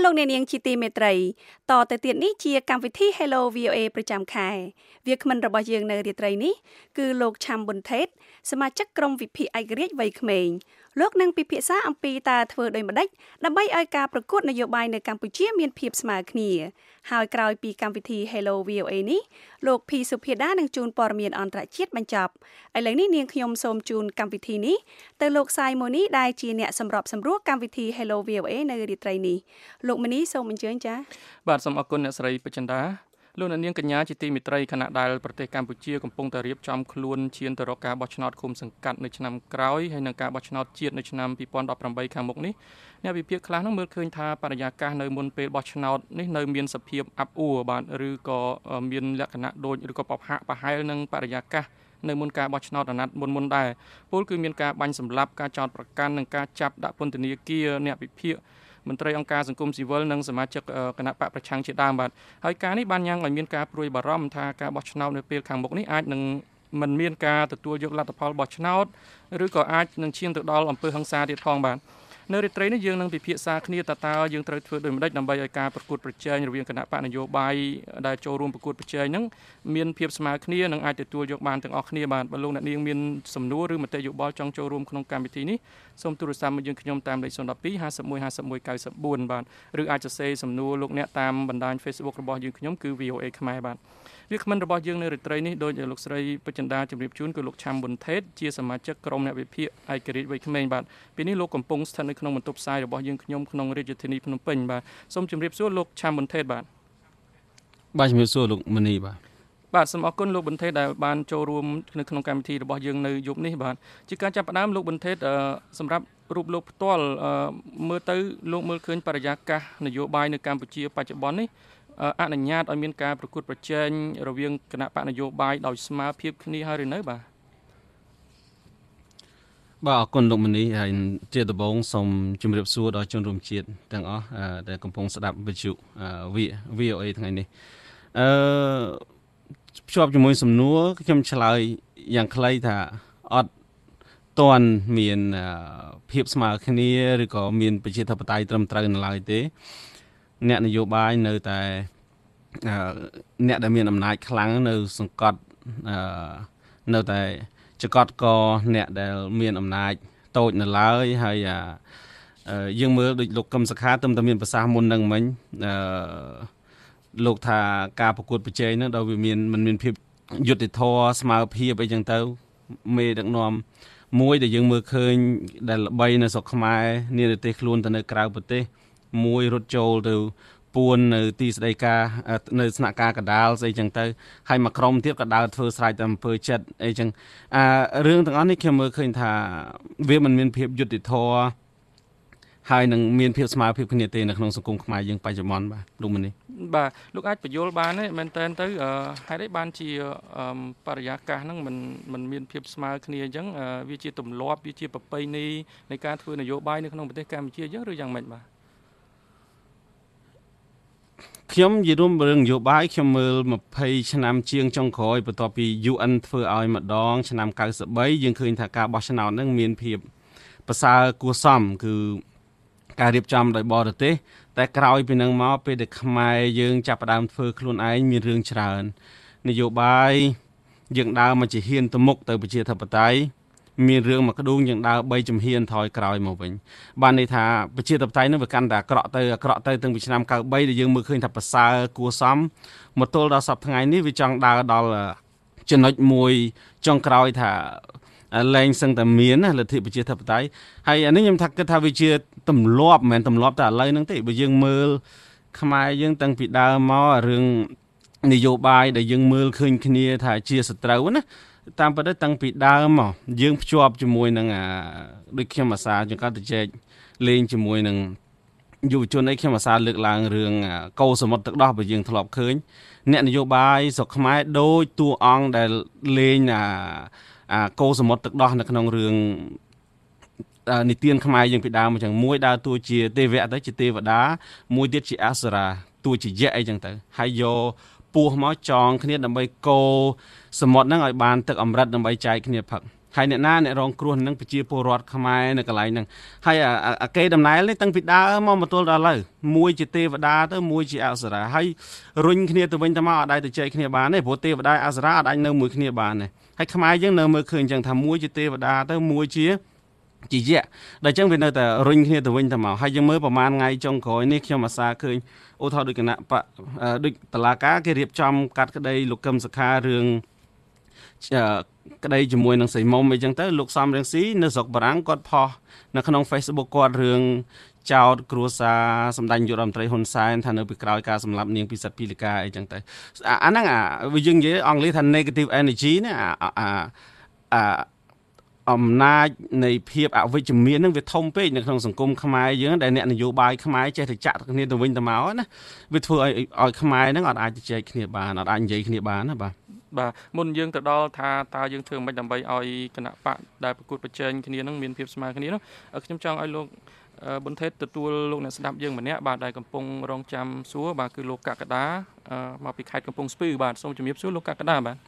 លោកអ្នកនាងជាទីមេត្រីតទៅទៀតនេះជាកម្មវិធី Hello VOA ប្រចាំខែវាគ្មិនរបស់យើងនៅរាត្រីនេះគឺលោកឆាំប៊ុនថេតសមាជិកក្រុមវិភាគឯករាជ្យវ័យក្មេងលោកនឹងពិភាក្សាអំពីតើធ្វើដូចម្តេចដើម្បីឲ្យការប្រកួតនយោបាយនៅកម្ពុជាមានភាពស្មើគ្នាហើយក្រោយពីកម្មវិធី Hello VOA នេះលោកភីសុភាដានឹងជូនព័ត៌មានអន្តរជាតិបញ្ចប់ឥឡូវនេះនាងខ្ញុំសូមជូនកម្មវិធីនេះទៅលោកសាយម៉ូនីដែលជាអ្នកសម្របសម្រួលកម្មវិធី Hello VOA នៅរាត្រីនេះលោកម៉ូនីសូមអញ្ជើញចា៎បាទសូមអរគុណអ្នកស្រីពេជ្រចិន្តាលោកអ្នកនាងកញ្ញាជាទីមេត្រីខណៈដែលប្រទេសកម្ពុជាកំពុងតែរៀបចំខ្លួនឈានទៅរកការបោះឆ្នោតឃុំសង្កាត់នៅឆ្នាំក្រោយហើយនឹងការបោះឆ្នោតជាតិនៅឆ្នាំ2018ខាងមុខនេះអ្នកវិភាគខ្លះនឹងមើលឃើញថាបរិយាកាសនៅមុនពេលបោះឆ្នោតនេះនៅមានសភាពអាប់អួរបាទឬក៏មានលក្ខណៈដូចឬក៏ប្រហែលនឹងបរិយាកាសនៅមុនការបោះឆ្នោតអាណត្តិមុនដែរពលគឺមានការបាញ់សម្លាប់ការចោទប្រកាន់និងការចាប់ដាក់ពន្ធនាគារអ្នកវិភាគមន្ត្រីអង្គការសង្គមស៊ីវិលនិងសមាជិកគណៈបកប្រឆាំងជាដើមបាទហើយការនេះបានញ៉ាំងឲ្យមានការព្រួយបារម្ភថាការបោះឆ្នោតនៅពេលខាងមុខនេះអាចនឹងមិនមានការទទួលយកលទ្ធផលបោះឆ្នោតឬក៏អាចនឹងឈានទៅដល់អំពើហិង្សាទៀតផងបាទនៅរាត្រីនេះយើងនឹងពិភាក្សាគ្នាតើយើងត្រូវធ្វើដូចម្តេចដើម្បីឲ្យការប្រកួតប្រជែងរវាងគណៈបកនយោបាយដែលចូលរួមប្រកួតប្រជែងហ្នឹងមានភាពស្មើគ្នានិងអាចទទួលយកបានទាំងអស់គ្នាបាទបើលោកអ្នកនាងមានសំណួរឬមតិយោបល់ចង់ចូលរួមក្នុងកម្មវិធីនេះសូមទូរស័ព្ទមកយើងខ្ញុំតាមលេខ012 51 51 94បាទឬអាចសរសេរសំណួរលោកអ្នកតាមបណ្ដាញ Facebook របស់យើងខ្ញុំគឺ VOA ខ្មែរបាទវាគ្មិនរបស់យើងនៅរាត្រីនេះដោយលោកស្រីពេជ្រចិន្តាជម្រាបជូនគឺលោកឆាំប៊ុនថេតជាសមាជិកក្រុមអ្នកវិភាគឯករាជ្យវ័យក្មេងបាទពេលនេះលោកកំពុងស្ថិតនៅក្នុងបន្ទប់ផ្សាយរបស់យើងខ្ញុំក្នុងរាជធានីភ្នំពេញបាទសូមជម្រាបសួរលោកឆាំប៊ុនថេតបាទបាទជម្រាបសួរលោកមនីបាទសូមអរគុណលោកប៊ុនថេតដែលបានចូលរួមនៅក្នុងកម្មវិធីរបស់យើងនៅយប់នេះបាទជាការចាប់ផ្ដើមលោកប៊ុនថេតសម្រាប់រូបលោកផ្ទាល់មើលទៅលោកមើលឃើញបរិយាកាសនយោបាយនៅកម្ពុជាបច្ចុប្បន្ននេះអនុញ្ញាតឲ្យមានការប្រកួតប្រជែងរវាងគណៈបកនយោបាយដោយស្មើភាពគ្នាហើយឬនៅបាទអរគុណលោកមនីហើយជាដំបូងសូមជម្រាបសួរដល់ជនរួមជាតិទាំងអស់ដែលកំពុងស្ដាប់វិទ្យុ VOA ថ្ងៃនេះភ្ជាប់ជាមួយសំណួរខ្ញុំឆ្លើយយ៉ាងខ្លីថាអត់ទាន់មានភាពស្មើគ្នាឬក៏មានប្រជាធិបតេយ្យត្រឹមត្រូវនៅឡើយទេអ្នកនយោបាយនៅតែអ្នកដែលមានអំណាចខ្លាំងនៅសង្កត់នៅតែចកត់កអ្នកដែលមានអំណាចតូចនៅឡើយហើយយើងមើលដូចលោកកឹមសុខាតែមានប្រសាសន៍មុននឹងមិញលោកថាការប្រកួតប្រជែងហ្នឹងដោយវាមិនមានភាពយុត្តិធម៌ស្មើភាពអីចឹងទៅមេដឹកនាំមួយដែលយើងមើលឃើញដែលល្បីនៅស្រុកខ្មែរនានាទេសខ្លួនទៅនៅក្រៅប្រទេសមួយរត់ចូលទៅពួននៅទីស្តីការនៅស្នាក់ការកដាលស្អីចឹងទៅហើយមួយក្រុមទៀតក៏ដើរធ្វើស្រែកតាមអំពើចិត្តអីចឹងរឿងទាំងអស់នេះខ្ញុំមើលឃើញថាវាមិនមានភាពយុត្តិធម៌ហើយនឹងមានភាពស្មើភាពគ្នាទេនៅក្នុងសង្គមខ្មែរយើងបច្ចុប្បន្នបាទលោកមនីបាទលោកអាចបញ្យល់បានទេមែនតើទៅហេតុអីបានជាបរិយាកាសហ្នឹងមិនមានភាពស្មើគ្នាអញ្ចឹងវាជាទម្លាប់វាជាប្រពៃណីនៃការធ្វើនយោបាយនៅក្នុងប្រទេសកម្ពុជាអញ្ចឹងឬយ៉ាងម៉េចបាទខ្ញុំនិយាយរួមរឿងនយោបាយខ្ញុំមើល20ឆ្នាំជាងចុងក្រោយបន្ទាប់ពី UN ធ្វើឲ្យម្ដងឆ្នាំ93យើងឃើញថាការបោះឆ្នោតហ្នឹងមានភាពប្រសើរគួរសមគឺការរៀបចំដោយបរទេសតែក្រោយពីនឹងមកពេលដែលខ្មែរយើងចាប់ផ្ដើមធ្វើខ្លួនឯងមានរឿងច្រើននយោបាយយើងដើរមកជាហ៊ានទៅមុខទៅប្រជាធិបតេយ្យមានរឿងមួយក្ដួងយើងដើរ3ជំហានថយក្រោយមកវិញបានន័យថាប្រជាធិបតេយ្យនឹងវាកាន់តែអាក្រក់ទៅតាំងពីឆ្នាំ93ដែលយើងមើលឃើញថាប្រសើរគួរសមមកទល់ដល់សប្តាហ៍ថ្ងៃនេះវាចង់ដើរដល់ចំណុចមួយចុងក្រោយថាលែងសឹងតែមានលទ្ធិប្រជាធិបតេយ្យហើយអានេះខ្ញុំថាគិតថាវាជាទម្លាប់មិនមែនទម្លាប់តែឥឡូវហ្នឹងទេបើយើងមើលខ្មែរយើងតាំងពីដើមមករឿងនយោបាយដែលយើងមើលឃើញគ្នាថាជាសត្រូវណាតាមពិតទៅតាំងពីដើមមកយើងភ្ជាប់ជាមួយនឹងដូចខ្ញុំអាសាចង្កត់ទៅចែកលេងជាមួយនឹងយុវជនអីខ្ញុំអាសាលើកឡើងរឿងកោសមុទ្រទឹកដោះបើយើងធ្លាប់ឃើញអ្នកនយោបាយស្រុកខ្មែរដូចតួអង្គដែលលេងកោសមុទ្រទឹកដោះនៅក្នុងរឿងនិទានខ្មែរយើងពីដើមអញ្ចឹងមួយដើរតួជាទេវៈទៅជាទេវតាមួយទៀតជាអសុរាតួជាយក្សអីចឹងទៅហើយយកពោះមកចងគ្នាដើម្បីកោសមុទ្រហ្នឹងឲ្យបានទឹកអម្រឹតដើម្បីចែកគ្នាផឹកហើយអ្នកណាអ្នករងគ្រោះនឹងប្រជាពលរដ្ឋខ្មែរនៅកន្លែងហ្នឹងហើយអាគេដំណើរនេះតាំងពីដើមមកទល់ដល់ឥឡូវមួយជាទេវតាទៅមួយជាអប្សរាហើយរុញគ្នាទៅវិញទៅមកអត់អាចទៅចែកគ្នាបានទេព្រោះទេវតាអប្សរាអត់អាចនៅមួយគ្នាបានទេហើយខ្មែរយើងនៅមើលឃើញអញ្ចឹងថាមួយជាទេវតាទៅមួយជាយៈដល់អញ្ចឹងវានៅតែរុញគ្នាទៅវិញទៅមកហើយយើងមើលប្រហែលថ្ងៃចុងក្រោយនេះខ្ញុំអាសាឃើញឧទាហរណ៍ដូចគណៈបកដូចតឡាការគេរៀបចំកាត់ក្តីលោកកឹមសុខារឿងក្តីជាមួយនឹងសីមុំអីចឹងទៅលោកសំរងស៊ីនៅស្រុកបារាំងគាត់ផុសនៅក្នុង Facebook គាត់រឿងចោតគ្រួសារសម្ដេចនាយករដ្ឋមន្ត្រីហ៊ុនសែនថានៅពីក្រោយការសម្លាប់នាងពិសិដ្ឋភីលីកាអីចឹងទៅអាហ្នឹងយើងនិយាយអង់គ្លេសថា negative energy ណាអំណាចនៃភាពអវិជ្ជមានហ្នឹងវាធំពេកនៅក្នុងសង្គមខ្មែរយើងដែលអ្នកនយោបាយខ្មែរចេះតែចាក់គ្នាទៅវិញទៅមកណាវាធ្វើឲ្យខ្មែរហ្នឹងអត់អាចជជែកគ្នាបានអត់អាចនិយាយគ្នាបានណាបាទមុនយើងទៅដល់ថាតើយើងធ្វើមិនដើម្បីឲ្យគណៈបកដែលប្រកួតប្រជែងគ្នានឹងមានភាពស្មើគ្នានោះខ្ញុំចង់ឲ្យលោកប៊ុនថេតទទួលលោកអ្នកស្ដាប់យើងម្នាក់បាទដែលកំពុងរងចាំសួរបាទគឺលោកកក្កដាមកពីខេត្តកំពង់ស្ពឺបាទសូមជំរាបសួរលោកកក្កដាបាទ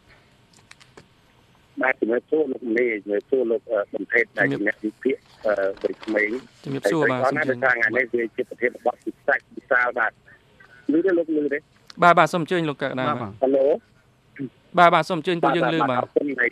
ជំរាបសួរលោកមេជំរាបសួរលោកប៊ុនថេតដែលជាអ្នកវិភាគវ័យក្មេងជំរាបសួរបាទថ្ងៃនេះវាជាប្រធានបទពិសេសវិសាលបាទលឺទេលោកលឺទេបាទសូមអញ្ជើញលោកកក្កដាបាទហេឡូបាទសូមអញ្ជើញពួកយើងលឺបាទអរគុណហើយ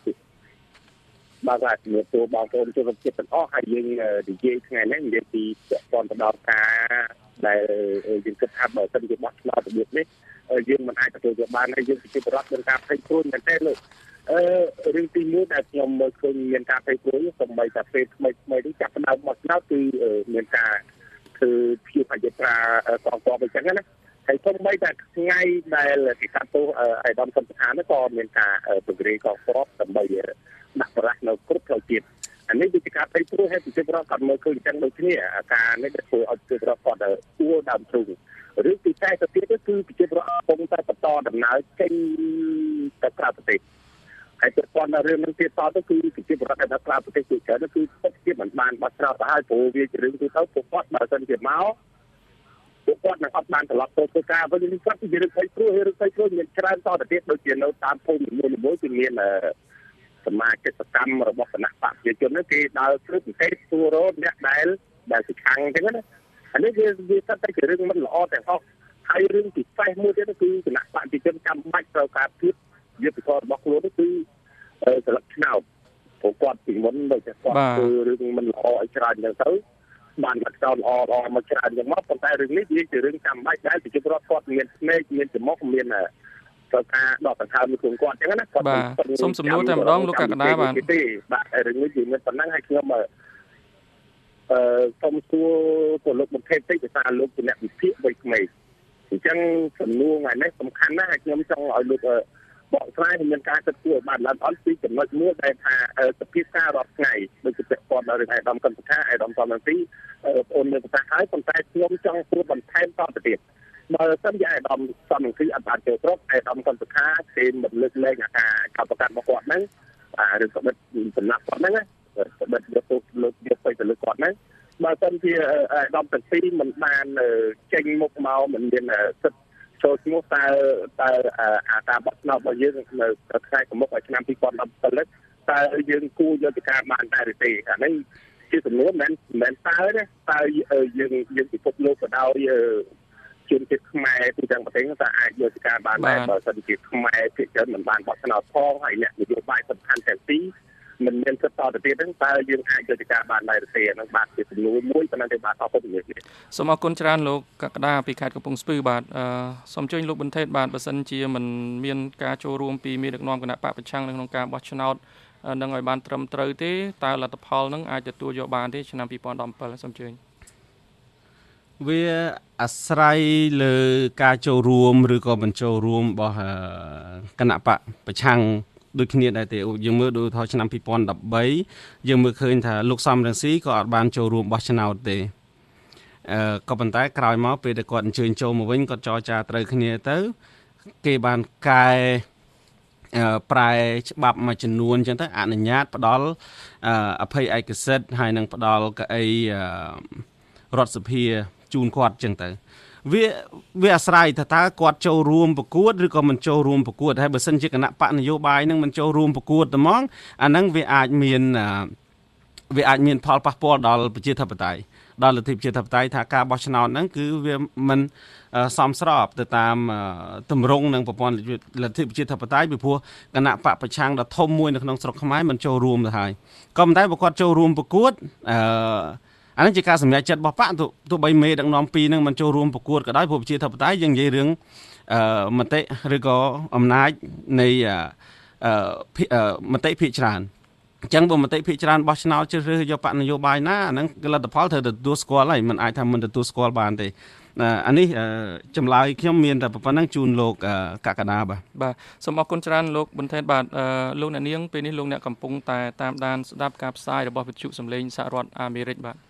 បាទជំរាបសួរបងប្អូនជនជាតិទាំងអស់ហើយយើងនិយាយថ្ងៃនេះនិយាយពីពាក់ព័ន្ធទៅដល់ការដែលយើងគិតថាបើសិនជាបោះឆ្នោតរបៀបនេះយើងមិនអាចទទួលយកបានហើយយើងជាបរិបទមានការផ្ទៃព្រួយមែនទេលោករឿងទី1ដែលខ្ញុំមើលឃើញមានការផ្ទៃព្រួយសម្បីតែពេលថ្មីនេះចាប់ផ្ដើមបោះឆ្នោតគឺមានការគឺភាពអយុត្តិធម៌កងទ័ពអញ្ចឹងណាហើយសូម្បីតែថ្ងៃដែលគេកាត់ទោសអេដាមសំខាន់នោះក៏មានការពង្រាយកងទ័ពដើម្បីដាក់បរាជនៅគ្រប់ផ្លូវជាតិអានេះវាជាការផ្ទៃព្រួយហើយប្រជាពលរដ្ឋគាត់មើលឃើញអញ្ចឹងដូចគ្នាការនេះដែលធ្វើឲ្យប្រជាពលរដ្ឋគាត់អួរដើមទ្រូងឬទីតែទៅទៀតគឺប្រជាពលរដ្ឋកំពុងតែបន្តដំណើរចេញទៅក្រៅប្រទេសហើយពាក់ព័ន្ធនឹងរឿងនឹងទៀតតទៅគឺប្រជាពលរដ្ឋដែលក្រៅប្រទេសជាច្រើនគឺពិតជាមិនបានបោះឆ្នោតទៅហើយព្រោះវាជារឿងទូទៅពួកគាត់បើសិនជាមកពួកគាត់នឹងអត់បានត្រឡប់ទៅធ្វើការវិញនេះគាត់ជារឿងផ្ទៃព្រួយមានច្រើនតទៅទៀតដូចជានៅតាមភូមិមួយគឺមានសមាជិកកម្មរបស់គណៈបកប្រជាជននោះគេដើរព្រឹកប្រទេសទូរោអ្នកដែលសិខាំងអញ្ចឹងណាអានេះវាស្ថិតតែជារឿងមិនល្អទាំងអស់ហើយរឿងពិសេសមួយទៀតគឺគណៈបកប្រជាជនចាំបាច់ត្រូវការភាពយុទ្ធសាស្ត្ររបស់ខ្លួនគឺស្លឹកឆ្នោតព្រោះគាត់ពីមុនដូចតែគាត់ធ្វើរឿងមិនល្អឲ្យច្រើនអញ្ចឹងទៅបានគាត់ចោលល្អមកច្រើនយ៉ាងមកប៉ុន្តែរឿងនេះវាជារឿងចាំបាច់ដែលប្រជាពលរដ្ឋគាត់មានស្នេហ៍មានចំមុខមានត្រូវការដកដង្ហើមពីខ្លួនគាត់អញ្ចឹងណាគាត់សូមសំណួរតែម្ដងលោកកក្កដាបាទរឿងនេះគឺមានប៉ុណ្ណឹងហើយខ្ញុំសូមសួរទៅលោកបន្ថែមតិចភាសាលោកជាអ្នកវិភាគវ័យក្មេងអញ្ចឹងសំណួរថ្ងៃនេះសំខាន់ណាស់ហើយខ្ញុំចង់ឲ្យលោកបកស្រាយមានការគិតគូរឲ្យបានឡើងអត់ពីចំណុចមួយដែលថាសភាការរាល់ថ្ងៃដូចជាពាក់ព័ន្ធដល់រឿងឯកឧត្តមកម្មថាឯកឧត្តមសំរងស៊ីបងប្អូនមានប្រសាសន៍ហើយប៉ុន្តែខ្ញុំចង់សួរបន្ថែមតទៅទៀតបើសិនជាឯកឧត្តមសំរងស៊ីអត់បានចូលគ្រប់ឯកឧត្តមកម្មថាគេមិនលើកលែងអាការកោតប្រកាសរបស់គាត់ហ្នឹងឬក៏បិទសំណាក់គាត់ហ្នឹងណាបិទយកទៅលើកយកទៅលើគាត់ហ្នឹងបើសិនជាឯកឧត្តមទាំងពីរមិនបានចេញមុខមកមិនមានសិទ្ធិចូលឈ្មោះតើការបោះឆ្នោតរបស់យើងនៅថ្ងៃខាងមុខឆ្នាំ2017តើយើងគួរយកទៅការបានតែឬទេអានេះជាសំណួរមិនមែនតើយើងពិភពលោកក៏ដោយជនជាតិខ្មែរទូទាំងប្រទេសតើអាចយកទៅការបានដែរបើសិនជាខ្មែរភាគច្រើនមិនបានបោះឆ្នោតផងហើយអ្នកនយោបាយសំខាន់ទាំងពីរមិនមានសិទ្ធិតទៅទៀតហ្នឹងតើយើងអាចយកទៅការបានដែរឬទេហ្នឹងបាទជាសំណួរមួយប៉ុន្តែទេបាទអរគុណជំរាបលាសូមអរគុណច្រើនលោកកក្កដាពីខេត្តកំពង់ស្ពឺបាទសូមអញ្ជើញលោកបន្ថេតបាទបើសិនជាមិនមានការចូលរួមពីមេដឹកនាំគណៈបកប្រឆាំងនៅក្នុងការបោះឆ្នោតនឹងឲ្យបានត្រឹមត្រូវទេតើលទ្ធផលនឹងអាចទទួលយកបានទេឆ្នាំ2017សូមអញ្ជើញវាអាស្រ័យលើការចូលរួមឬក៏មិនចូលរួមរបស់គណៈបកប្រឆាំងដូចគ្នាដែរទេយើងមើលដូចថាឆ្នាំ2013យើងមើលឃើញថាលោកសំរងស៊ីក៏អត់បានចូលរួមបោះឆ្នោតទេក៏ប៉ុន្តែក្រោយមកពេលដែលគាត់អញ្ជើញចូលមកវិញគាត់ចរចាត្រូវគ្នាទៅគេបានកែប្រែច្បាប់មួយចំនួនអញ្ចឹងទៅអនុញ្ញាតផ្ដល់អភ័យឯកសិទ្ធិហើយនឹងផ្ដល់កៅអីរដ្ឋសភាជូនគាត់អញ្ចឹងទៅវាអាស្រ័យថាតើគាត់ចូលរួមប្រកួតឬក៏មិនចូលរួមប្រកួតហើយបើសិនជាគណៈបកនយោបាយនឹងមិនចូលរួមប្រកួតតែហ្មងអាហ្នឹងវាអាចមានផលប៉ះពាល់ដល់ប្រជាធិបតេយ្យដល់លទ្ធិប្រជាធិបតេយ្យថាការបោះឆ្នោតហ្នឹងគឺវាមិនសមស្របទៅតាមទម្រង់នឹងប្រព័ន្ធលទ្ធិប្រជាធិបតេយ្យពីព្រោះគណៈបកប្រឆាំងដ៏ធំមួយនៅក្នុងស្រុកខ្មែរមិនចូលរួមទៅហើយក៏ប៉ុន្តែបើគាត់ចូលរួមប្រកួតអានេះជាការសម្រេចចិត្តរបស់បកទោះបីមេដឹកនាំពីរនឹងមិនចូលរួមប្រកួតក៏ដោយព្រោះប្រជាធិបតេយ្យយើងនិយាយរឿងមតិឬក៏អំណាចនៃមតិភាគច្រើនអញ្ចឹងបើមតិភាគច្រើនបោះឆ្នោតជ្រើសរើសយកបកនយោបាយណាអាហ្នឹងលទ្ធផលត្រូវទទួលស្គាល់ហើយមិនអាចថាមិនទទួលស្គាល់បានទេអានេះចម្លើយខ្ញុំមានតែប៉ុណ្្នឹងជូនលោកកកដាបាទសូមអរគុណច្រើនលោកប៊ុនថេតបាទលោកអ្នកនាងពេលនេះលោកអ្នកកំពុងតែតាមដានស្ដាប់ការផ្សាយរបស់វិទ្យុសំឡេងសហរដ្ឋអាមេរិកបាទ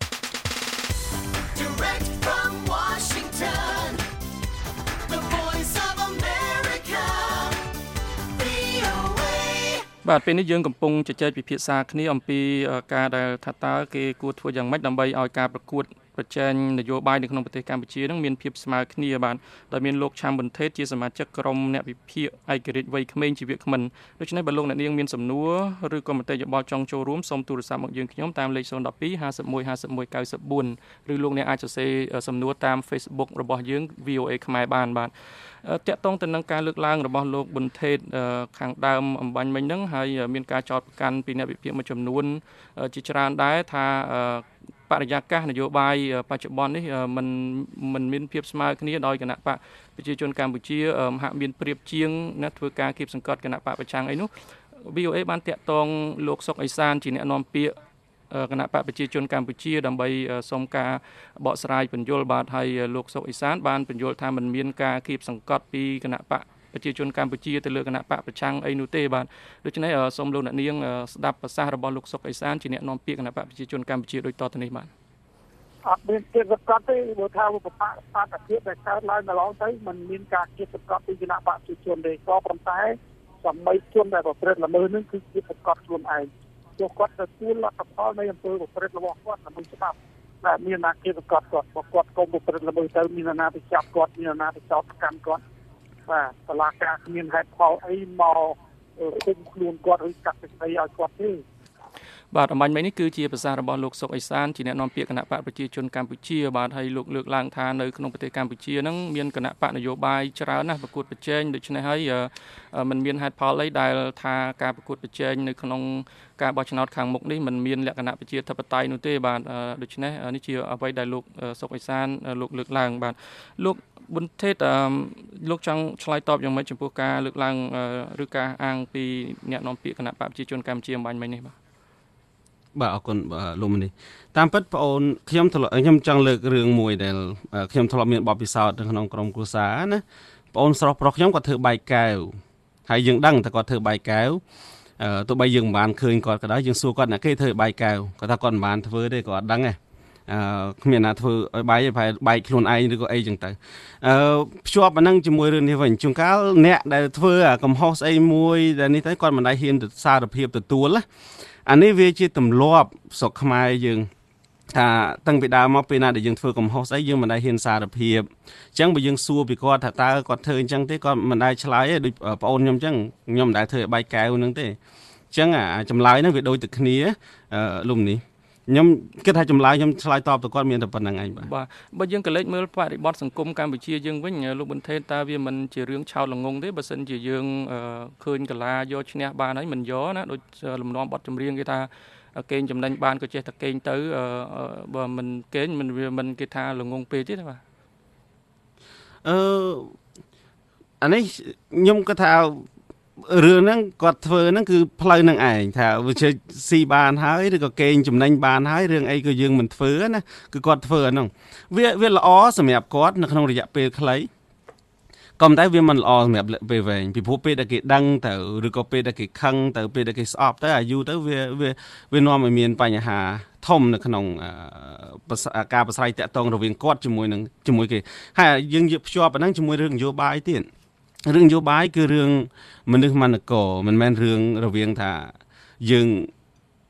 បាទពេលនេះយើងកំពុងជជែកពិភាក្សាគ្នាអំពីការដែលថាតើគេគួរធ្វើយ៉ាងម៉េចដើម្បីឲ្យការប្រកួតប្រជែងនយោបាយនៅក្នុងប្រទេសកម្ពុជានឹងមានភាពស្មើគ្នាបាទដោយមានលោកឆាំប៊ុនថេតជាសមាជិកក្រុមអ្នកវិភាគឯករាជ្យវ័យក្មេងជីវក្មិនដូច្នេះបើលោកអ្នកនាងមានសំណួរឬក៏មតិយោបល់ចង់ចូលរួមសូមទូរស័ព្ទមកយើងខ្ញុំតាមលេខ012 51 51 94ឬលោកអ្នកអាចសរសេរសំណួរតាម Facebook របស់យើង VOA ខ្មែរបានបាទតាក់ទងទៅនឹងការលើកឡើងរបស់លោកប៊ុនថេតខាងដើមអំបញ្ញមិញហ្នឹងហើយមានការចោទប្រកាន់ពីអ្នកវិភាគមួយចំនួនជាច្រើនដែរថាបរិយាកាសនយោបាយបច្ចុប្បន្ននេះមិនមានភាពស្មើគ្នាដោយគណៈបកប្រជាជនកម្ពុជាហាក់មានប្រៀបជាងណាធ្វើការគៀបសង្កត់គណៈបកប្រឆាំងអីនោះ VOA បានតាក់ទងលោកសុកអេសានជាអ្នកនាំពាក្យគណៈបកប្រជាជនកម្ពុជាដើម្បីសុំការបកស្រាយពន្យល់បាទហើយលោកសុកអេសានបានពន្យល់ថាមិនមានការគៀបសង្កត់ពីគណៈបកប្រជាជនកម្ពុជាទៅលើគណៈបកប្រឆាំងអីនោះទេបាទដូច្នេះសូមលោកអ្នកនាងស្ដាប់ប្រសាសន៍របស់លោកសុកអេសានជាអ្នកនាំពាក្យគណៈបកប្រជាជនកម្ពុជាដូចតទៅនេះបាទអត់មានគៀបសង្កត់ទេព្រោះថាបកបាតុភិបដែលកើតឡើងម្លងទៅมันមានការគៀបសង្កត់ពីគណៈបកប្រជាជនទេក៏ប៉ុន្តែសម័យជនដែលប្រព្រឹត្តល្មើសនឹងគឺគៀបសង្កត់ខ្លួនឯងពួកគាត់ទទួលលទ្ធផលនៃអំពើប្រព្រឹត្តរបស់គាត់ដើម្បីច្បាប់តែមានអ្នកគៀបសង្កត់គាត់កុំប្រព្រឹត្តល្មើសទៅមានអ្នកទៅចាប់គាត់មានអ្នកទៅចោទប្រកាន់គាត់បាទតឡាការគ្មានហេតុផលអីមកគុំខ្លួនគាត់ឬកាត់សេចក្តីឲ្យគាត់ទេបាទអំបញ្ញមិញនេះគឺជាប្រសាសន៍របស់លោកសុកអេសានជាអ្នកនាំពាក្យគណៈបកប្រជាជនកម្ពុជាបាទហើយលោកលើកឡើងថានៅក្នុងប្រទេសកម្ពុជាហ្នឹងមានគណៈបកនយោបាយច្រើនណាស់ប្រកួតប្រជែងដូច្នេះហើយมันមានហេតុផលអីដែលថាការប្រកួតប្រជែងនៅក្នុងការបោះឆ្នោតខាងមុខនេះมันមានលក្ខណៈប្រជាធិបតេយ្យនោះទេបាទដូច្នេះនេះជាអ្វីដែលលោកសុកអេសានលោកលើកឡើងបាទលោកប៊ុនថេតលោកចង់ឆ្លើយតបយ៉ាងម៉េចចំពោះការលើកឡើងឬការអាងពីអ្នកនាំពាក្យគណៈបកប្រជាជនកម្ពុជាអំបញ្ញមិញនេះបាទអរគុណលោកមនីតាមពិតបងអូនខ្ញុំចង់លើករឿងមួយដែលខ្ញុំធ្លាប់មានបទពិសោធន៍នៅក្នុងក្រុមគ្រួសារណាបងអូនស្រុសប្រុសខ្ញុំគាត់ធ្វើបែកកែវហើយយើងដឹងតែគាត់ធ្វើបែកកែវទោះបីយើងមិនបានឃើញគាត់ក៏ដោយយើងសួរគាត់ណាគេធ្វើបែកកែវគាត់ថាគាត់មិនបានធ្វើទេគាត់អត់ដឹងទេគ្មានណាធ្វើឲ្យបែកទេប្រហែលបែកខ្លួនឯងឬក៏អីចឹងទៅភ្ជាប់អាហ្នឹងជាមួយរឿងនេះវិញជួនកាលអ្នកដែលធ្វើកំហុសស្អីមួយដែលនេះទៅគាត់មិនដែលហ៊ានទៅសារភាពទទួលណាអានេះវាជាទម្លាប់ស្រុកខ្មែរយើងថាតាំងពីដើមមកពេលណាដែលយើងធ្វើកំហុសស្អីយើងមិនដែលហ៊ានសារភាពអញ្ចឹងបើយើងសួរពីគាត់ថាតើគាត់ធ្វើអញ្ចឹងទេគាត់មិនដែលឆ្លើយទេដូចបងអូនខ្ញុំអញ្ចឹងខ្ញុំមិនដែលធ្វើឲ្យបែកកែវហ្នឹងទេអញ្ចឹងចម្លើយហ្នឹងវាដូចតែគ្នាលំនេះខ្ញុំគិតថាចម្លើយខ្ញុំឆ្លើយតបទៅគាត់មានតែប៉ុណ្្នឹងឯងបាទបើយើងក៏លេចមើលបរិបទសង្គមកម្ពុជាយើងវិញលោកប៊ុនថេតតើវាមិនជារឿងឆោតល្ងងទេបើសិនជាយើងឃើញកលាយកឈ្នះបានហើយមិនយកណាដូចលំនាំបទចម្រៀងគេថាកេងចំណេញបានក៏ចេះតែកេងទៅបើមិនកេងវាមិនគេថាល្ងងពេកទេបាទអានេះខ្ញុំគាត់ថារឿងហ្នឹងគាត់ធ្វើហ្នឹងគឺផ្លូវនឹងឯងថាវាជាស៊ីបានហើយឬក៏កេងចំណេញបានហើយរឿងអីក៏យើងមិនធ្វើណាគឺគាត់ធ្វើអាហ្នឹងវាល្អសម្រាប់គាត់នៅក្នុងរយៈពេលខ្លីក៏តែវាមិនល្អសម្រាប់ពេលវែងពីព្រោះពេលដែលគេដឹងទៅឬក៏ពេលដែលគេខឹងទៅពេលដែលគេស្អប់ទៅអាយុទៅវានាំឲ្យមានបញ្ហាធំនៅក្នុងការប្រស្រ័យតាក់ទងរវាងគាត់ជាមួយគេហើយយើងយកភ្ជាប់អាហ្នឹងជាមួយរឿងនយោបាយទៀតរឿងនយោបាយគឺរឿងមនុស្សមនគរមិនមែនរឿងរវាងថាយើង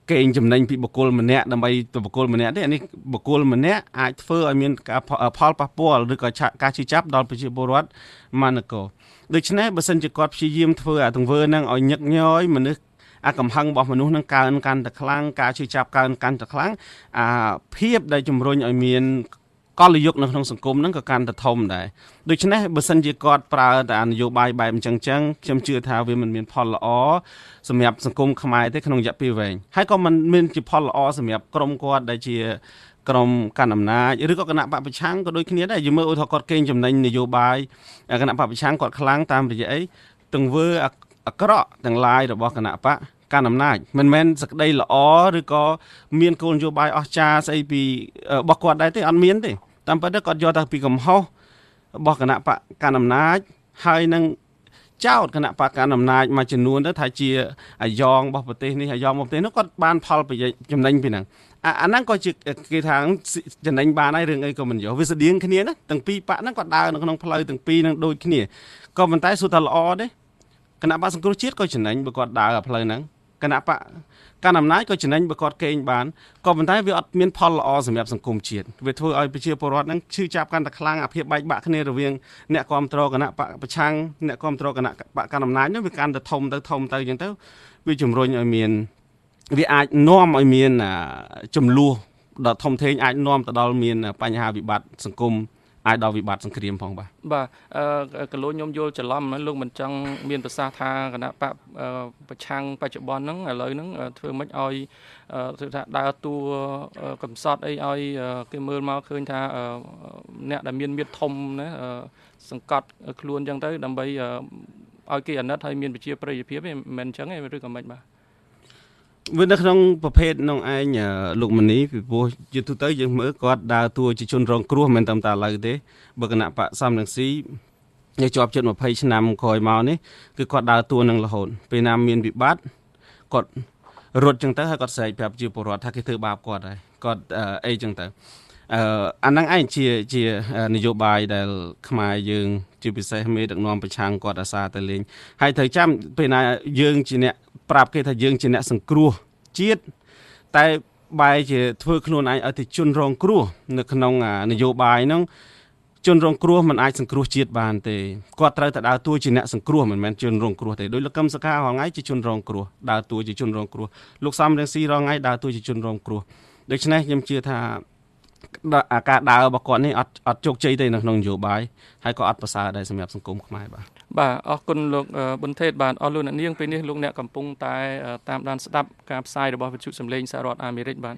កេងចំណេញពីបុគ្គលម្នាក់ដើម្បីទៅបុគ្គលម្នាក់ទេអានេះបុគ្គលម្នាក់អាចធ្វើឲ្យមានការផលប៉ះពាល់ឬក៏ការជឿចាប់ដល់ប្រជាពលរដ្ឋម៉ានគរដូច្នេះបើសិនជាគាត់ព្យាយាមធ្វើអាទង្វើហ្នឹងឲ្យញឹកញយមនុស្សអាកំហឹងរបស់មនុស្សនឹងកើនកាន់តែខ្លាំងការជឿចាប់កើនកាន់តែខ្លាំងភាពដែលជំរុញឲ្យមានកលយុគនៅក្នុងសង្គមហ្នឹងក៏កាន់តែធំដែរដូច្នេះបើសិនជាគាត់ប្រើតែនយោបាយបែបអញ្ចឹងខ្ញុំជឿថាវាមិនមានផលល្អសម្រាប់សង្គមខ្មែរទេក្នុងរយៈពេលវែងហើយក៏មិនមានជាផលល្អសម្រាប់ក្រុមគាត់ដែលជាក្រុមកាន់អំណាចឬក៏គណៈបព្វប្រឆាំងក៏ដូចគ្នាដែរយើងមើលថាគាត់កេងចំណេញនយោបាយគណៈបព្វប្រឆាំងគាត់ខ្លាំងតាមរយៈអីទង្វើអាក្រក់ទាំងឡាយរបស់គណៈបកកាន់អំណាចមិនមែនសក្តីល្អឬក៏មានគោលនយោបាយអស្ចារ្យស្អីពីរបស់គាត់ដែរទេអត់មានទេតាមពិតគាត់យកតែពីកំហុសរបស់គណៈបកកាន់អំណាចហើយនឹងចោតគណៈបកកាន់អំណាចមួយចំនួនទៅថាជាអាយ៉ងរបស់ប្រទេសនេះអាយ៉ងរបស់ប្រទេសនោះគាត់បានផលប្រយោជន៍ចំណេញពីហ្នឹងអាហ្នឹងក៏ជាគេថាចំណេញបានហើយរឿងអីក៏មិនយកវាស្តៀងគ្នាណាទាំងពីរបកហ្នឹងគាត់ដើរនៅក្នុងផ្លូវទាំងពីរហ្នឹងដូចគ្នាក៏ប៉ុន្តែសួរថាល្អទេគណៈបកសង្គ្រោះជាតិក៏ចំណេញបើគាត់ដើរផ្លូវហ្នឹងគណៈបកកាន់អំណាចក៏ចំណេញបើគាត់កេងបានក៏ប៉ុន្តែវាអត់មានផលល្អសម្រាប់សង្គមជាតិវាធ្វើឲ្យប្រជាពលរដ្ឋហ្នឹងឈឺចាប់កាន់តែខ្លាំងអាភាពបែកបាក់គ្នារវាងអ្នកគ្រប់គ្រងគណៈបកប្រឆាំងអ្នកគ្រប់គ្រងគណៈបកកាន់អំណាចហ្នឹងវាកាន់តែធំទៅអញ្ចឹងទៅវាជំរុញឲ្យមានវាអាចនាំឲ្យមានចំនួនដ៏ធំធេងអាចនាំទៅដល់មានបញ្ហាវិបត្តិសង្គមអាចដល់វិបត្តិសង្គ្រាមផងបាទកលោខ្ញុំយល់ច្រឡំលោកមិនចង់មានប្រសាសន៍ថាគណៈបកប្រឆាំងបច្ចុប្បន្នហ្នឹងឥឡូវហ្នឹងធ្វើម៉េចឲ្យថាដើរតួកំសត់អីឲ្យគេមើលមកឃើញថាអ្នកដែលមានមាឌធំណាសង្កត់ខ្លួនអញ្ចឹងទៅដើម្បីឲ្យគេអាណិតឲ្យមានប្រជាប្រិយភាពមិនមែនអញ្ចឹងទេឬក៏មិនបាទវានៅក្នុងប្រភេទក្នុងឯងលោកមនីពីព្រោះជាទូទៅយើងមើលគាត់ដើរតួជាជនរងគ្រោះមិនតាមតាឥឡូវទេបើគណៈបកសំរងស៊ីយកជាប់ជិត20ឆ្នាំក្រោយមកនេះគឺគាត់ដើរតួនឹងរហូតពេលណាមានវិបត្តិគាត់រត់ចឹងទៅហើយគាត់ស្រែកប្រាប់ជាពលរដ្ឋថាគេធ្វើបាបគាត់ហើយគាត់អីចឹងទៅអាហ្នឹងឯងជានយោបាយដែលខ្មែរយើងជាពិសេសមេដឹកនាំប្រឆាំងគាត់អាសាទៅលេងហើយត្រូវចាំពេលណាយើងជាអ្នកប្រាប់គេថាយើងជាអ្នកសង្គ្រោះជាតិតែបែរជាធ្វើខ្លួនឯងឲ្យទៅជនរងគ្រោះនៅក្នុងនយោបាយហ្នឹងជនរងគ្រោះមិនអាចសង្គ្រោះជាតិបានទេគាត់ត្រូវតែដើរតួជាអ្នកសង្គ្រោះមិនមែនជនរងគ្រោះទេដោយលោកកឹមសុខារងថ្ងៃជាជនរងគ្រោះដើរតួជាជនរងគ្រោះលោកសំរងស៊ីរងថ្ងៃដើរតួជាជនរងគ្រោះដូច្នេះខ្ញុំជឿថាការដើររបស់គាត់នេះអត់ជោគជ័យទេនៅក្នុងនយោបាយហើយក៏អត់ប្រសើរដែរសម្រាប់សង្គមខ្មែរបាទអរគុណលោកប៊ុនថេតបាទអរលោកអ្នកនាងពេលនេះលោកអ្នកកំពុងតែតាមដានស្ដាប់ការផ្សាយរបស់វិទ្យុសំឡេងសហរដ្ឋអាមេរិកបាទ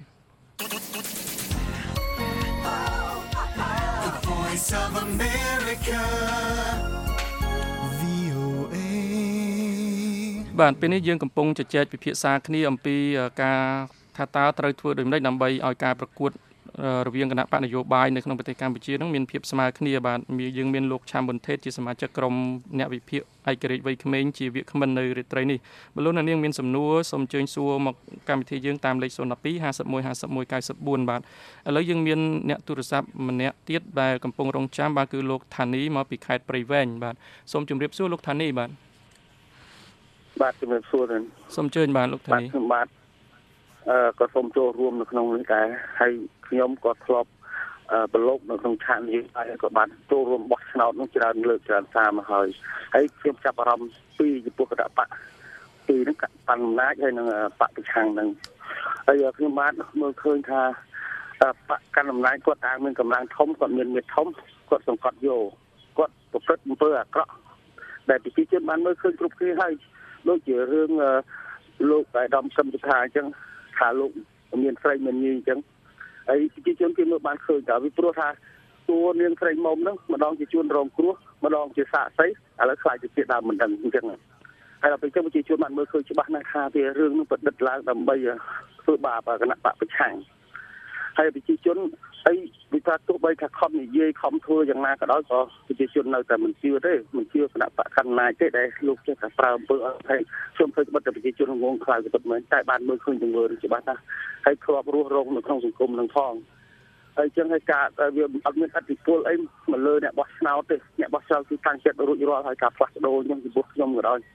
បាទពេលនេះយើងកំពុងជជែកពិភាក្សាគ្នាអំពីការថាតើត្រូវធ្វើដូចម្តេចដើម្បីឲ្យការប្រកួតរវាងគណៈបកនយោបាយនៅក្នុងប្រទេសកម្ពុជានឹងមានភាពស្មើគ្នាបាទយើងមានលោកឆាំប៊ុនថេតជាសមាជិកក្រុមអ្នកវិភាគឯករាជ្យវ័យក្មេងជាវាគ្មិននៅរាត្រីនេះបើលោកអ្នកនាងមានសំណួរសូមអញ្ជើញសួរមកកម្មវិធីយើងតាមលេខ012 51 51 94បាទឥឡូវយើងមានអ្នកទូរស័ព្ទម្នាក់ទៀតដែលកំពុងរងចាំបាទគឺលោកថានីមកពីខេត្តព្រៃវែងបាទសូមជម្រាបសួរលោកថានីបាទជំរាបសួរសូមអញ្ជើញបាទលោកថានីបាទក៏សូមចូលរួមនៅក្នុងនេះដែរហើយខ្ញុំក៏ធ្លាប់ប្រឡូកនៅក្នុងឆាកនេះហើយក៏បានចូលរួមបោះឆ្នោតនោះច្រើនលើកច្រើនសារមកហើយខ្ញុំចាប់អារម្មណ៍ពីចំពោះគណៈបកពីនឹងបណ្ឌអំណាចហើយនឹងបកប្រឆាំងនឹងហើយខ្ញុំបានមើលឃើញថាបកកាន់អំណាចគាត់តាំងមានកម្លាំងធំគាត់មានមាឌធំគាត់សង្កត់យកគាត់ប្រព្រឹត្តអំពើអាក្រក់ដែលប្រជាជនបានមើលឃើញគ្រប់គ្នាហើយដូចជារឿងលោកអាដាមកឹមសុខាអញ្ចឹងថាលោកមានស្រីមានញីអញ្ចឹងហើយប្រជាជនគេមើលបានឃើញតែពីព្រោះថាតួនាងស្រីមុំហ្នឹងម្ដងជាជួនរងគ្រោះម្ដងជាសាកសីឥឡូវខ្លាចទៅជាដើមមិនដឹងអញ្ចឹងហើយដល់ពេលចឹងប្រជាជនបានមើលឃើញច្បាស់ណាស់ថាវារឿងនឹងប្រឌិតឡើងដើម្បីធ្វើបាបគណៈបកប្រឆាំងហើយប្រជាជនអីវិថាទោះបីថាខំនិយាយខំធ្វើយ៉ាងណាក៏ដោយក៏ប្រជាជននៅតែមិនជឿទេមិនជឿគណៈបកកណ្ណាចទេដែលលោកចេះតែប្រើអំពើអត់ហើយខ្ញុំឃើញបិទតែប្រជាជនងងខ្លាំងទៅមែនតែបានមើលឃើញទង្វើនេះច្បាស់ណាស់ហើយធ្លាប់រស់រងនៅក្នុងសង្គមនឹងផងហើយចឹងហើយការវាអត់មានអធិពលអីមកលើអ្នកបោះឆ្នោតទេអ្នកបោះឆ្នោតគឺតាំងចិត្តរួចរាល់ហើយការផ្លាស់ប្ដូរខ្ញុំចំពោះខ្ញុំក៏ដោយ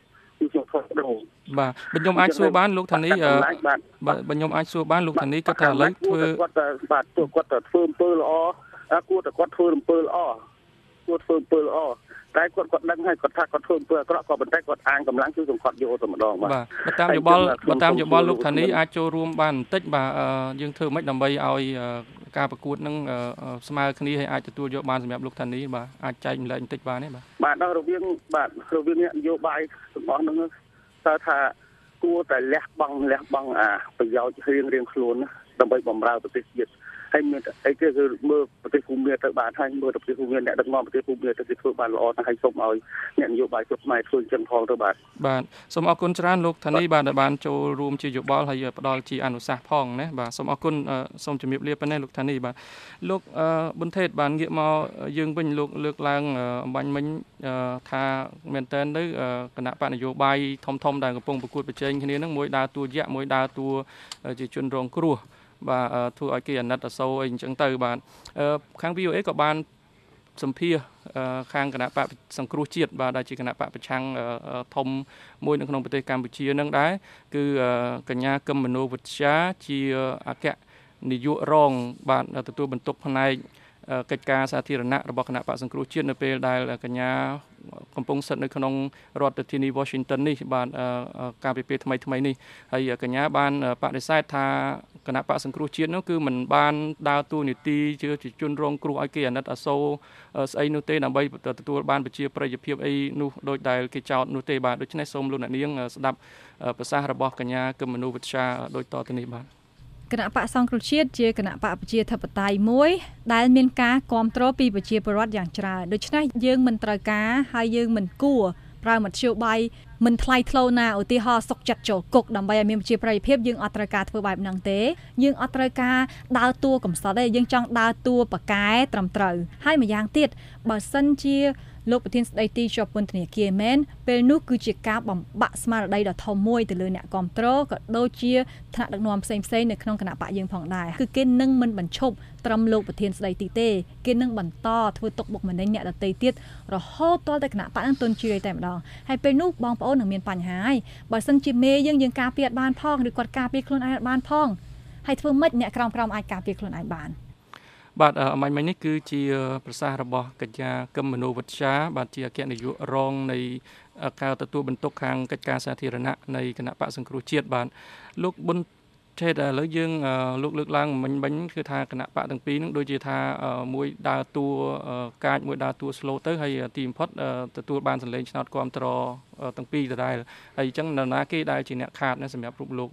គឺខ្ញុំធ្វើដូរបាទខ្ញុំអាចសួរបានលោកថានេះបាទខ្ញុំអាចសួរបានលោកថានេះគាត់ថាឥឡូវធ្វើគាត់បាទគាត់ទៅធ្វើអំពើល្អគួរតែគាត់ធ្វើអំពើល្អគួរធ្វើអំពើល្អតែគាត់ដឹងហើយគាត់ថាគាត់ធ្វើអំពើអាក្រក់ក៏ប៉ុន្តែគាត់អាងកម្លាំងជួយសង្កត់យកទៅម្ដងបាទតាមយោបល់លោកថានេះអាចចូលរួមបានបន្តិចបាទយើងធ្វើម៉េចដើម្បីឲ្យការប្រកួតនឹងស្មើគ្នាហើយអាចទទួលយកបានសម្រាប់លោកថានេះបាទអាចចែកម្លែកបន្តិចបានទេបាទដល់រវាងនយោបាយរបស់នឹងតើថាគួរតែលះបង់ប្រយោជន៍រៀងខ្លួនដើម្បីបម្រើប្រទេសជាតិហើយមានអីគេគឺមើលប្រទេសភូមាទៅបានហើយមើលប្រទេសភូមាអ្នកដឹកនាំប្រទេសភូមាទៅគេធ្វើបានល្អណាស់ហើយសូមឲ្យអ្នកនយោបាយគ្រប់ផ្នែកធ្វើចឹងផងទៅបាទសូមអរគុណច្រើនលោកថានេះបាទដែលបានចូលរួមជាយោបល់ហើយផ្ដល់ជាអនុសាសន៍ផងណាបាទសូមអរគុណសូមជម្រាបលាប៉ុណ្ណេះលោកថានេះបាទលោកប៊ុនថេតបានងាកមកយើងវិញលោកលើកឡើងអំបញ្ញមិញថាមែនតើនៅគណៈបកនយោបាយធំដែលកំពុងប្រកួតប្រជែងគ្នានឹងមួយដើរតួយៈមួយដើរតួជាជនរងគ្រោះបាទធ្វើឲ្យគេអាណិតអាសូរអីអញ្ចឹងទៅបាទខាង VOA ក៏បានសម្ភាសខាងគណៈបកសង្គ្រោះជាតិបាទដែលជាគណៈបកប្រឆាំងធំមួយនៅក្នុងប្រទេសកម្ពុជានឹងដែរគឺកញ្ញាកឹមមនោវិជ្ជាជាអគ្គនាយករងបាទទទួលបន្ទុកផ្នែកកិច្ចការសាធារណៈរបស់គណៈបកសង្គ្រោះជាតិនៅពេលដែលកញ្ញាកំពុងស្ថិតនៅក្នុងរដ្ឋធានី Washington នេះបាទការពិភាក្សាថ្មីនេះហើយកញ្ញាបានបដិសេធថាគណៈបកសង្គ្រោះជាតិនោះគឺមិនបានដើរតួនាទីជាជនរងគ្រោះឲ្យគេអាណិតអាសូរស្អីនោះទេដើម្បីទទួលបានប្រជាប្រិយភាពអីនោះដោយដែលគេចោទនោះទេបាទដូច្នេះសូមលោកអ្នកនាងស្ដាប់ប្រសាសន៍របស់កញ្ញាកឹមមនោវិជ្ជាដូចតទៅនេះបាទគណៈបកសង្គ្រោះជាតិជាគណៈបកប្រជាធិបតេយ្យមួយដែលមានការគាំទ្រពីប្រជាពលរដ្ឋយ៉ាងច្រើនដូច្នេះយើងមិនត្រូវការហើយយើងមិនគួរប្រើមធ្យោបាយមិនថ្លៃថ្នូរណាឧទាហរណ៍សុកចិត្តចូលគុកដើម្បីឲ្យមានប្រជាប្រិយភាពយើងអត់ត្រូវការធ្វើបែបហ្នឹងទេយើងអត់ត្រូវការដើរតួកំសត់ទេយើងចង់ដើរតួប៉ាកែត្រឹមត្រូវហើយម្យ៉ាងទៀតបើសិនជាលោកប្រធានស្ដីទីជាប់ពន្ធនាគារមែនពេលនោះគឺជាការបំបាក់ស្មារតីដ៏ធំមួយទៅលើអ្នកគាំទ្រក៏ដូចជាថ្នាក់ដឹកនាំផ្សេងៗនៅក្នុងគណៈបកយើងផងដែរគឺគេនឹងមិនបញ្ឈប់ត្រឹមលោកប្រធានស្ដីទីទេគេនឹងបន្តធ្វើទុកបុកម្នេញអ្នកដទៃទៀតរហូតទាល់តែគណៈបកនឹងទន់ជ្រាយតែម្ដងហើយពេលនោះបងប្អូននឹងមានបញ្ហាហើយបើសិនជាមេយើងការពារបានផងឬគាត់ការពារខ្លួនឯងបានផងហើយធ្វើម៉េចអ្នកក្រោមអាចការពារខ្លួនឯងបានបាទអមាញ់មិញនេះគឺជាប្រសាសន៍របស់កញ្ញាកឹមមនោវិជ្ជាបាទជាអគ្គនាយករងនៃការទទួលបន្ទុកខាងកិច្ចការសាធារណៈនៃគណៈបកសង្គ្រោះជាតិបាទលោកប៊ុនថេតឥឡូវយើងលោកលើកឡើងមិញគឺថាគណៈបកទាំងពីរនឹងដូចជាថាមួយដើរតួកាចមួយដើរតួ slow ទៅហើយទីបំផុតទទួលបានសម្លេងឆ្នោតគាំទ្រទាំងពីរដដែលហើយអញ្ចឹងនរណាគេដែលជាអ្នកខាតសម្រាប់រូបលោក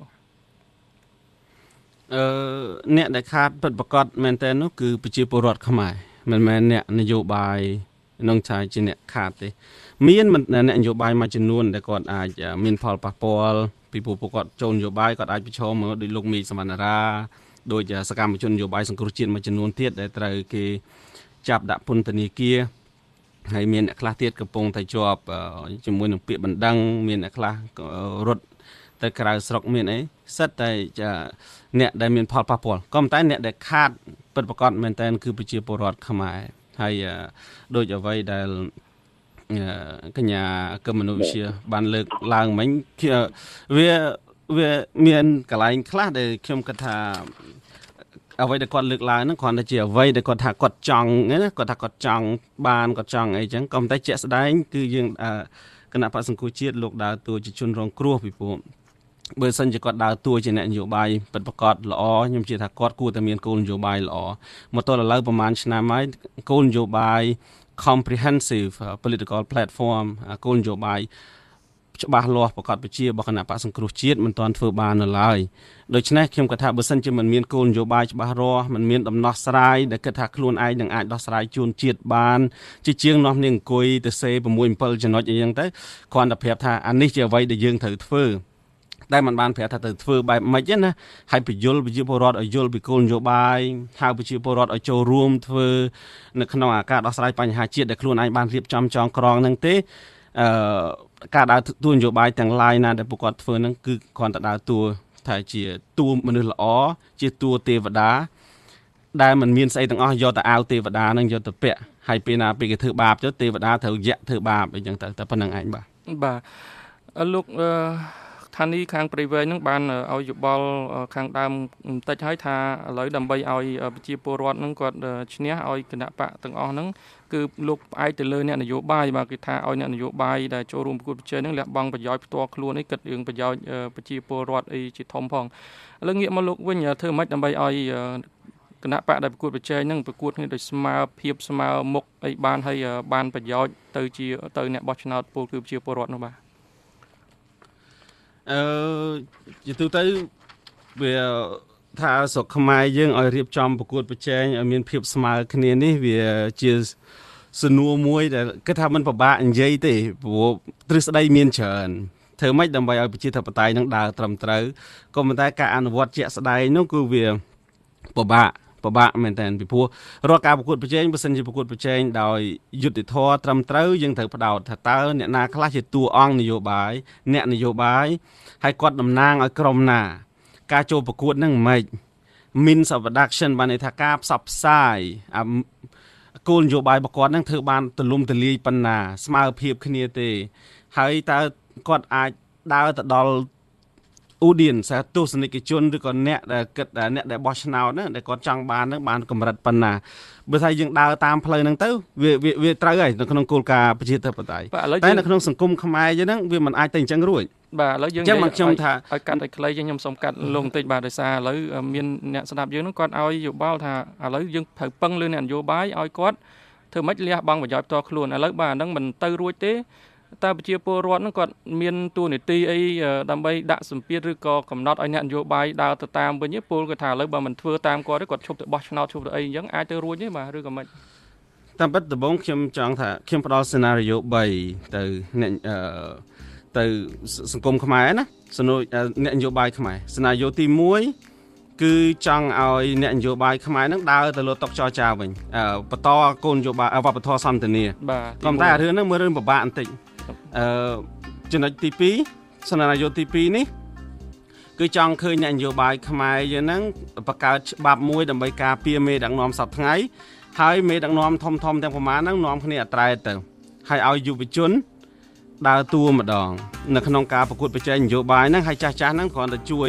អ្នកដែលខាតពិតប្រាកដមែនតើនោះគឺប្រជាពលរដ្ឋខ្មែរមិនមែនអ្នកនយោបាយនឹងថាជាអ្នកខាតទេមានអ្នកនយោបាយមួយចំនួនដែលគាត់អាចមានផលប៉ះពាល់ពីពួកគាត់ចូលនយោបាយគាត់អាចប្រឈមមើលដោយលោកមីសមណ្ណារាដោយសកម្មជននយោបាយសង្គ្រោះជាតិមួយចំនួនទៀតដែលត្រូវគេចាប់ដាក់ពន្ធនាគារហើយមានអ្នកខ្លះទៀតកំពុងតែជាប់ជាមួយនឹងពាក្យបណ្ដឹងមានអ្នកខ្លះរត់ទៅក្រៅស្រុកមានអីសិតតែអ្នកដែលមានផលប៉ះពាល់ក៏ប៉ុន្តែអ្នកដែលខាតពិតប្រាកដមែនតើគឺប្រជាពលរដ្ឋខ្មែរហើយដូចអ្វីដែលកញ្ញាកឹមមនោវិជ្ជាបានលើកឡើងមិញវាមានកន្លែងខ្លះដែលខ្ញុំគិតថាអ្វីដែលគាត់លើកឡើងហ្នឹងគ្រាន់តែជាអ្វីដែលគាត់ថាគាត់ចង់ណាគាត់ថាគាត់ចង់បានគាត់ចង់អីចឹងក៏ប៉ុន្តែជាក់ស្ដែងគឺយើងគណៈបក្សសង្គ្រោះជាតិលោកដើរតួជាជនរងគ្រោះពីព្រោះបើសិនជាគាត់ដើរតួជាអ្នកនយោបាយពិតប្រាកដល្អខ្ញុំជឿថាគាត់គួរតែមានគោលនយោបាយល្អមកទល់ឥឡូវប្រហែលឆ្នាំហើយគោលនយោបាយ comprehensive political platform គោលនយោបាយច្បាស់លាស់ប្រកបប្រជារបស់គណៈបក្សសង្គ្រោះជាតិមិនទាន់ធ្វើបាននៅឡើយដូច្នេះខ្ញុំគិតថាបើសិនជាមិនមានគោលនយោបាយច្បាស់លាស់មិនមានដំណោះស្រាយដែលគិតថាខ្លួនឯងនឹងអាចដោះស្រាយជូនជាតិបានជាងនាំគ្នាអង្គុយទៅសេ 6-7 ចំណុចអីចឹងទៅគ្រាន់តែប្រាប់ថាអានេះជាអ្វីដែលយើងត្រូវធ្វើតែมันបានប្រាប់ថាទៅធ្វើបែបម៉េចណាហើយបញ្យលប្រជាពលរដ្ឋឲ្យយល់ពីគោលនយោបាយហៅប្រជាពលរដ្ឋឲ្យចូលរួមធ្វើនៅក្នុងការដោះស្រាយបញ្ហាជាតិដែលខ្លួនឯងបានរៀបចំចងក្រងហ្នឹងទេការដើរតួនយោបាយទាំងឡាយណាដែលពួកគាត់ធ្វើហ្នឹងគឺគ្រាន់តែដើរតួថាជាតួមនុស្សល្អជាតួទេវតាដែលมันមានស្អីទាំងអស់យកទៅអាវទេវតាហ្នឹងយកទៅពាក់ហើយពេលណាពេលគេធ្វើបាបទៅទេវតាត្រូវយៈធ្វើបាបអីចឹងទៅតែប៉ុណ្្នឹងឯងបាទលោកឋានីខាងព្រៃវែងនឹងបានឲ្យយោបល់ខាងដើមបន្តិចហើយថាឥឡូវដើម្បីឲ្យប្រជាពលរដ្ឋនឹងគាត់ឈ្នះឲ្យគណៈបកទាំងអស់ហ្នឹងគឺលោកផ្អែកទៅលើអ្នកនយោបាយបាទគេថាឲ្យអ្នកនយោបាយដែលចូលរួមប្រកួតប្រជែងហ្នឹងលះបង់ប្រយោជន៍ផ្ទាល់ខ្លួននេះគិតរឿងប្រយោជន៍ប្រជាពលរដ្ឋអីជាធំផងឥឡូវងាកមកលោកវិញធ្វើម៉េចដើម្បីឲ្យគណៈបកដែលប្រកួតប្រជែងហ្នឹងប្រកួតគ្នាដោយស្មើភាពស្មើមុខអីបានហើយបានប្រយោជន៍ទៅអ្នកបោះឆ្នោតពលគឺប្រជាពលរដ្ឋនោះបាទជាទូទៅវាថាស្រុកខ្មែរយើងឲ្យរៀបចំប្រកួតប្រជែងឲ្យមានភាពស្មើគ្នានេះវាជាសំណួរមួយដែលគិតថាมันពិបាកនិយាយទេព្រោះទ្រឹស្ដីមានច្រើនធ្វើម៉េចដើម្បីឲ្យប្រជាធិបតេយ្យនឹងដើរត្រឹមត្រូវក៏ប៉ុន្តែការអនុវត្តជាក់ស្ដែងនោះគឺវាពិបាកមែនតើពីព្រោះរាល់ការប្រកួតប្រជែងបើសិនជាប្រកួតប្រជែងដោយយុត្តិធម៌ត្រឹមត្រូវយើងត្រូវផ្ដោតថាតើអ្នកណាខ្លះជាតួអង្គនយោបាយអ្នកនយោបាយហើយគាត់តំណាងឲ្យក្រុមណាការចូលប្រកួតនឹងមិន means of production បានន័យថាការផ្សព្វផ្សាយគោលនយោបាយរបស់គាត់នឹងធ្វើបានទូលំទូលាយប៉ុណ្ណាស្មើភាពគ្នាទេហើយតើគាត់អាចដើរទៅដល់ audience ទស្សនិកជនឬក៏អ្នកដែលគិតអ្នកដែលបោះឆ្នោតហ្នឹងដែលគាត់ចង់បានហ្នឹងបានកម្រិតប៉ុណ្ណាបើថាយើងដើរតាមផ្លូវហ្នឹងទៅវាត្រូវហើយនៅក្នុងគោលការណ៍ប្រជាធិបតេយ្យតែនៅក្នុងសង្គមខ្មែរយើងហ្នឹងវាមិនអាចទៅអញ្ចឹងរួចបាទឥឡូវយើងខ្ញុំថាឲ្យកាត់ឲ្យខ្លីខ្ញុំសូមកាត់លោកបន្តិចបាទដោយសារឥឡូវមានអ្នកស្ដាប់យើងហ្នឹងគាត់ឲ្យយោបល់ថាឥឡូវយើងត្រូវពឹងលើអ្នកនយោបាយឲ្យគាត់ធ្វើម៉េចលះបង់ប្រយោជន៍ផ្ទាល់ខ្លួនឥឡូវបាទហ្នឹងមិនទៅរួចទេតើប្រជាពលរដ្ឋហ្នឹងគាត់មានតួនាទីអីដើម្បីដាក់សម្ពាធឬក៏កំណត់ឲ្យអ្នកនយោបាយដើរទៅតាមវិញទេពលគាត់ថាឥឡូវបើមិនធ្វើតាមគាត់ទេគាត់ឈប់ទៅបោះឆ្នោតឈប់ទៅអីអញ្ចឹងអាចទៅរួចទេបាទឬក៏មិនតាមពិតដំបូងខ្ញុំចង់ថាខ្ញុំផ្ដល់សេណារីយ៉ូ3ទៅអ្នកទៅសង្គមខ្មែរណាអ្នកនយោបាយខ្មែរសេណារីយ៉ូទី1គឺចង់ឲ្យអ្នកនយោបាយខ្មែរហ្នឹងដើរទៅលើតុចរចាវិញបន្តគោលនយោបាយវប្បធម៌សន្តិនិកបាទក៏តែរឿងហ្នឹងមើលរឿងពិបាកបន្តិចចំណុចទី2សេណារីយ៉ូទី2នេះគឺចង់ឃើញអ្នកនយោបាយខ្មែរយើងហ្នឹងបង្កើតច្បាប់មួយដើម្បីការពារមេដឹកនាំសពថ្ងៃហើយមេដឹកនាំធំទាំងប្រមាណហ្នឹងនាំគ្នាអត្រែតទៅហើយឲ្យយុវជនដើរតួម្ដងនៅក្នុងការប្រកួតប្រជែងនយោបាយហ្នឹងហើយចាស់ហ្នឹងគ្រាន់តែជួយ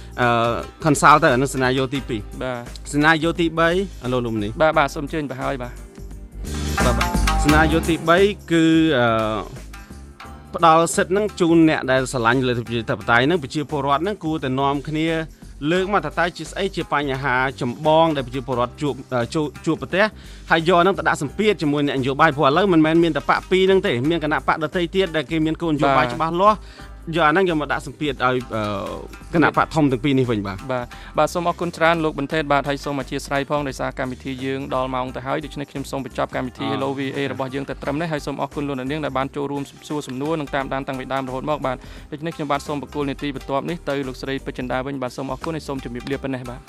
consult ទៅនៅសេណារីយ៉ូទី2 បាទសេណារីយ៉ូទី3ឥឡូវលំនេះបាទសូមអញ្ជើញទៅហើយបាទសេណារីយ៉ូទី3គឺផ្ដល់សិទ្ធិហ្នឹងជូនអ្នកដែលស្រឡាញ់លើប្រជាធិបតេយ្យហ្នឹងប្រជាពលរដ្ឋហ្នឹងគួរតែនាំគ្នាលើកមកថាតើជាស្អីជាបញ្ហាចម្បងដែលប្រជាពលរដ្ឋជួបប្រទះហើយយកហ្នឹងទៅដាក់សម្ពាធជាមួយអ្នកនយោបាយព្រោះឥឡូវមិនមែនមានតែបក2ហ្នឹងទេមានគណៈបកដទៃទៀតដែលគេមានគោលនយោបាយច្បាស់លាស់យកអាហ្នឹងយកមកដាក់សម្ពាធឲ្យគណៈបកធំទាំងពីរនេះវិញបាទសូមអរគុណច្រើនលោកបន្ថេតបាទហើយសូមអធិស្ឋានផងដោយសារកម្មវិធីយើងដល់ម៉ោងទៅហើយដូច្នេះខ្ញុំសូមបញ្ចប់កម្មវិធី Hello VA របស់យើងតែត្រឹមនេះហើយសូមអរគុណលោកអ្នកនាងដែលបានចូលរួមសួរសំណួរនិងតាមដានតាំងពីដើមរហូតមកបាទដូច្នេះខ្ញុំបាទសូមបកគោលនីតិបន្ទាប់នេះទៅលោកស្រីពេជ្រចិន្តាវិញបាទសូមអរគុណហើយសូមជម្រាបលាប៉ុណ្ណេះបាទ